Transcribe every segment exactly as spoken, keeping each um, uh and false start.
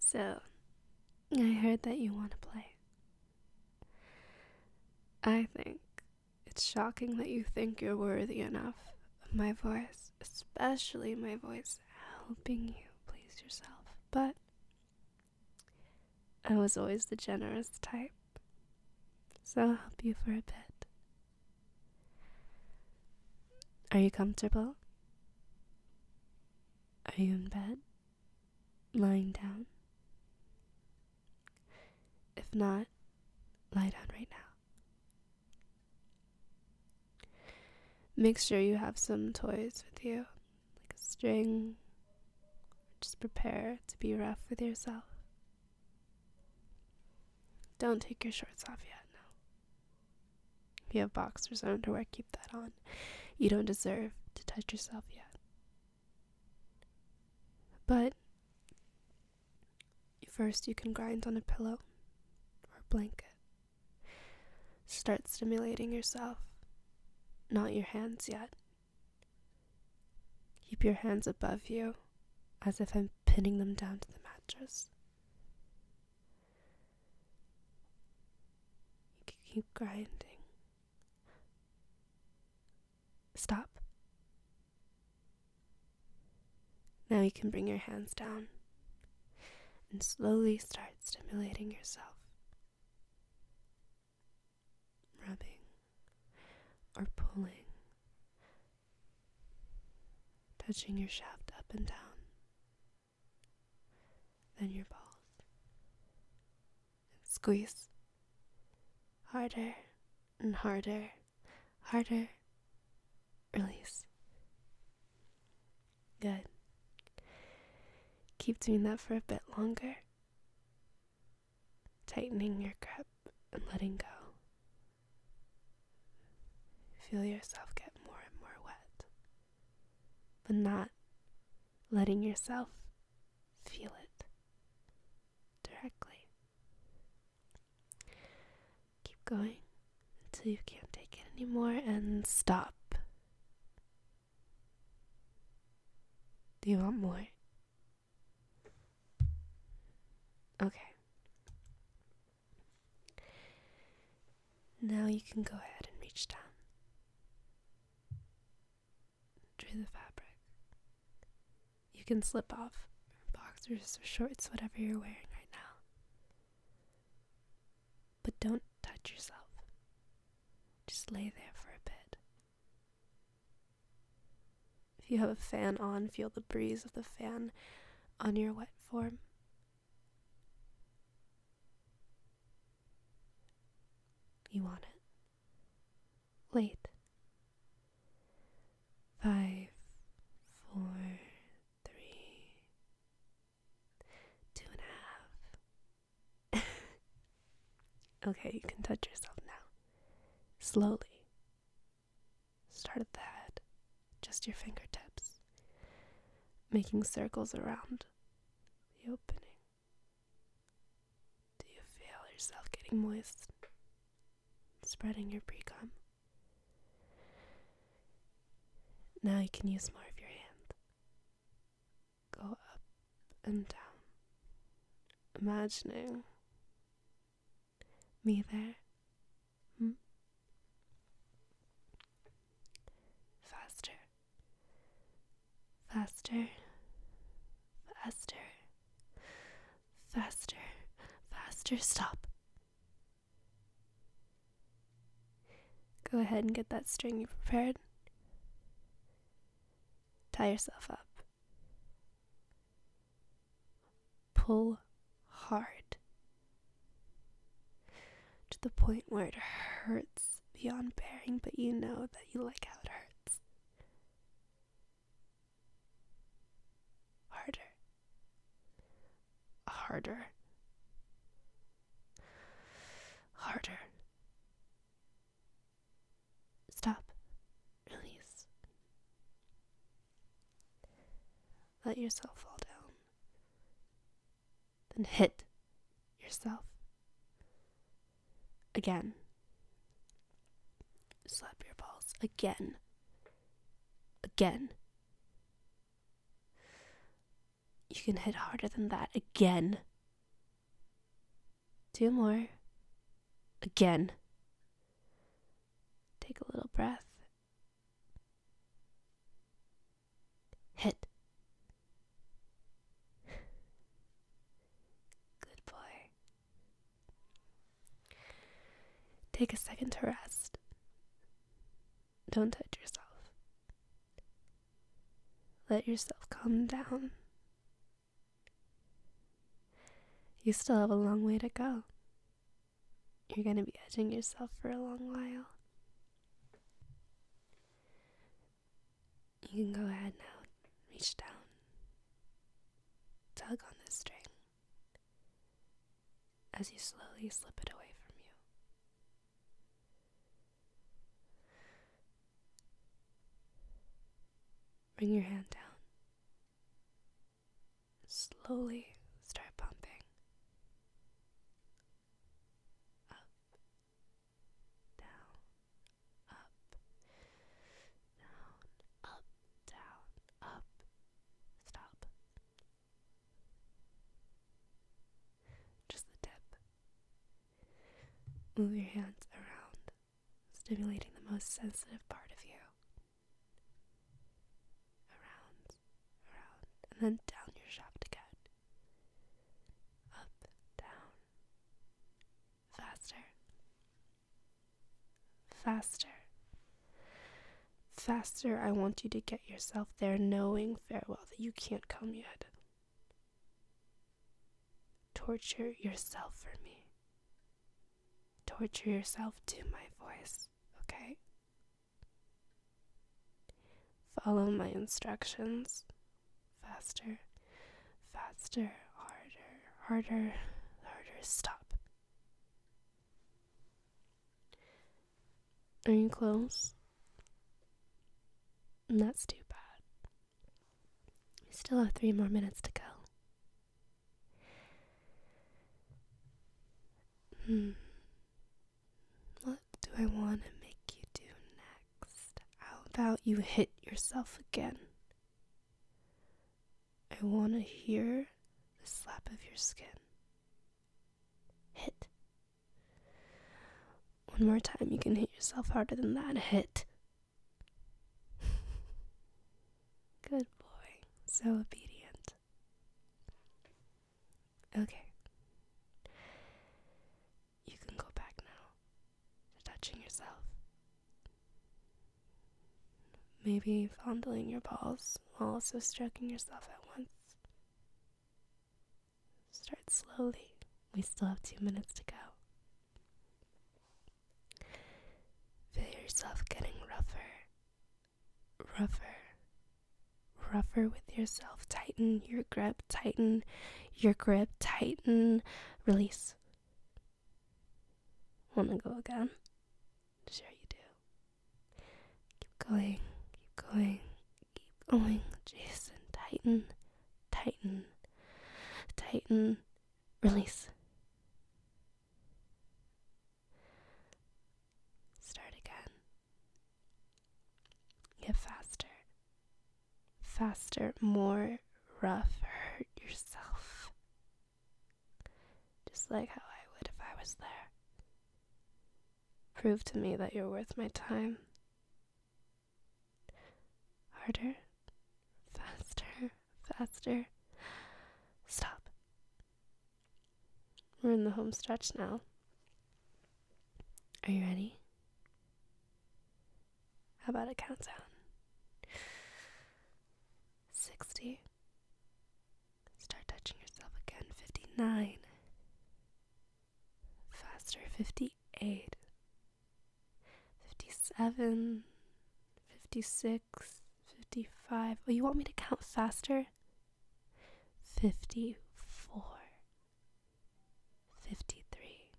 So, I heard that you want to play. I think it's shocking that you think you're worthy enough of my voice, especially my voice helping you please yourself. But I was always the generous type, so I'll help you for a bit. Are you comfortable? Are you in bed? Lying down? If not, lie down right now. Make sure you have some toys with you, like a string. Just prepare to be rough with yourself. Don't take your shorts off yet, no. If you have boxers or underwear, keep that on. You don't deserve to touch yourself yet. But first you can grind on a pillow or a blanket. Start stimulating yourself, not your hands yet. Keep your hands above you, as if I'm pinning them down to the mattress. You can keep grinding. Stop. Now you can bring your hands down and slowly start stimulating yourself. Rubbing or pulling, touching your shaft up and down, then your balls. And squeeze harder and harder, harder. Release. Good. Keep doing that for a bit longer, tightening your grip and letting go. Feel yourself get more and more wet, but not letting yourself feel it directly. Keep going until you can't take it anymore and stop. Do you want more? Okay. Now you can go ahead and reach down through the fabric. You can slip off boxers or shorts, whatever you're wearing right now. But don't touch yourself. Just lay there for a bit. If you have a fan on, feel the breeze of the fan on your wet form. You want it. Wait. Five, four, three, two and a half. Okay, you can touch yourself now. Slowly. Start at the head, just your fingertips, making circles around the opening. Do you feel yourself getting moist? Spreading your pre-cum. Now you can use more of your hand. Go up and down, imagining me there. Hmm? Faster. Faster. Faster. Faster. Faster. Stop. Go ahead and get that string you prepared. Tie yourself up. Pull hard to the point where it hurts beyond bearing, but you know that you like how it hurts. Harder. Harder. Harder. Stop. Release. Let yourself fall down. Then hit yourself. Again. Slap your balls. Again. Again. You can hit harder than that. Again. Two more. Again. Take a little breath. Hit. Good boy. Take a second to rest. Don't touch yourself. Let yourself calm down. You still have a long way to go. You're going to be edging yourself for a long while. You can go ahead now. Reach down. Tug on this string as you slowly slip it away from you. Bring your hand down. Slowly start pumping. Up, down, up, down, up, down, up. Stop. Just the tip. Move your hands around, stimulating the most sensitive part of you. Around, around, and then down your shaft again. Up, down. Faster. Faster. Faster. I want you to get yourself there knowing very well that you can't come yet. Torture yourself for me. Torture yourself to my voice, okay? Follow my instructions. Faster, faster, harder, harder, harder. Stop. Are you close? And that's too bad. We still have three more minutes to go. Hmm. What do I want to make you do next? How about you hit yourself again? I want to hear the slap of your skin. Hit. One more time, you can hit yourself harder than that. Hit. Good boy. So obedient. Okay. You can go back now to touching yourself. Maybe fondling your balls while also stroking yourself at once. Start slowly. We still have two minutes to go. Feel yourself getting rougher, rougher, rougher with yourself. Tighten your grip, tighten your grip, tighten, release. Want to go again? Sure you do. Keep going, keep going, keep going. Jason, tighten, tighten, tighten, release. Start again. Get faster. Faster, more rough. Hurt yourself. Just like how I would if I was there. Prove to me that you're worth my time. Harder. Faster. Faster. Stop. We're in the home stretch now. Are you ready? How about a countdown? sixty. Start touching yourself again. fifty-nine. Faster. fifty-eight. fifty-seven. fifty-six. fifty-five. Oh, you want me to count faster? fifty-four. fifty-three.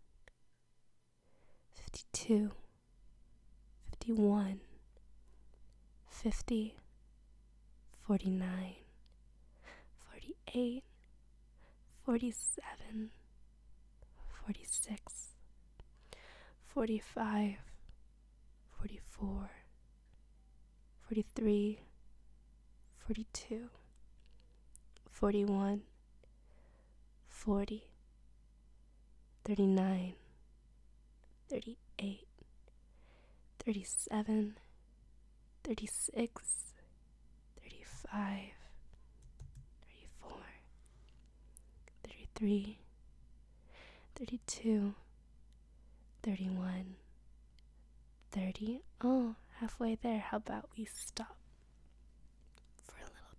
fifty-two. fifty-one. fifty. forty-nine. forty-eight. forty-seven. forty-six. forty-five. forty-four. forty-three. forty-two. forty-one. forty. thirty-nine, thirty-eight, thirty-seven, thirty-six, thirty-five, thirty-four, thirty-three, thirty-two, thirty-one, thirty. Oh, halfway there. How about we stop for a little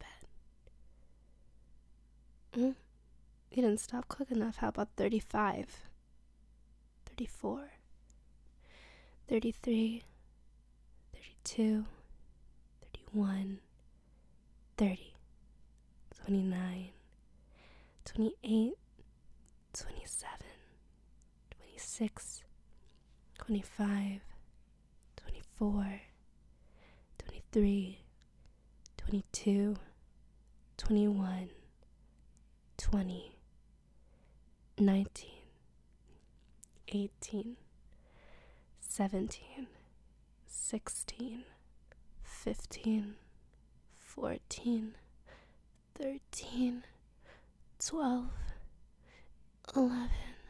bit? Mm, you didn't stop quick enough. How about thirty-five, thirty-four, thirty-three, thirty-two, thirty-one, thirty, twenty-nine, twenty-eight, twenty-seven, twenty-six, twenty-five, twenty-four, twenty-three, twenty-two, twenty-one, twenty, nineteen, eighteen, seventeen, sixteen, fifteen, fourteen, thirteen, twelve, eleven,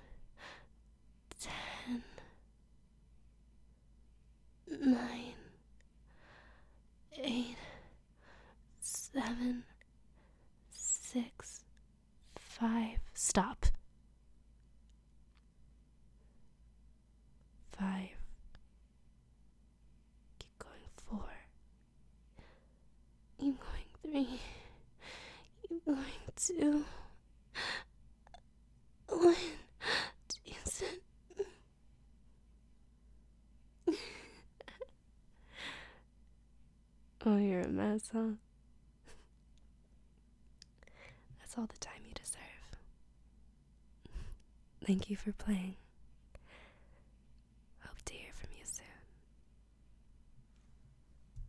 ten, nine, eight, seven, six, five. Stop. Five. Keep going. Four. Keep going. Three. Keep going. Two. One. Jesus. Oh, you're a mess, huh? That's all the time you deserve. Thank you for playing.